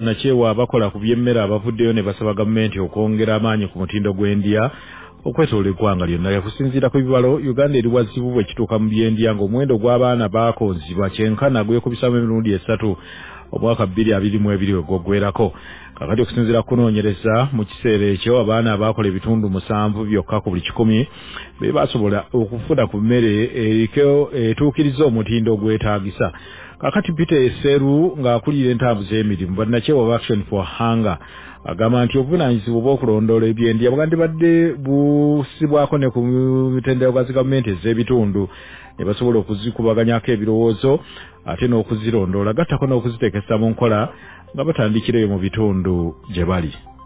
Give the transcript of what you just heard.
nakyewa abakola ku by'emmere abavuddeyo ne basaba gavumenti okwongera amaanyi ku mutindo gw'endya okwetoola eggwanga lyonna. Yakusinziira ku bibalo, Uganda eri wazibu bwe kituuka mu by'endya ng'omuwendo gw'abaana baakonzibwa kyenkana gwekubisamu emirundi esatu omwaka 2022 we gwaggweerako. Kakati okusinziira ku kunoonyereza mu kiseera ekyo abaana abaakola ebitundu 7 byokka ku buli 100 be baasobola okufuna ku mmere etuukiriza omutindo ogwetaagisa. Kakati Peter Eseru ng'akulira entambuza y'emirimu bannakyewa of Action for Hunger agamba nti obuvunaanyizibwa bw'okulondoola ebyendya bwandibadde busibwako ne ku mitendera gwa gavumenti ez'ebitundu ne basobola okuzikubaganyako ebirowoozo ate n'okuzirondoola gattako n'okuziteekesa mu nkola nga batandikireyo mu bitundu gye bali.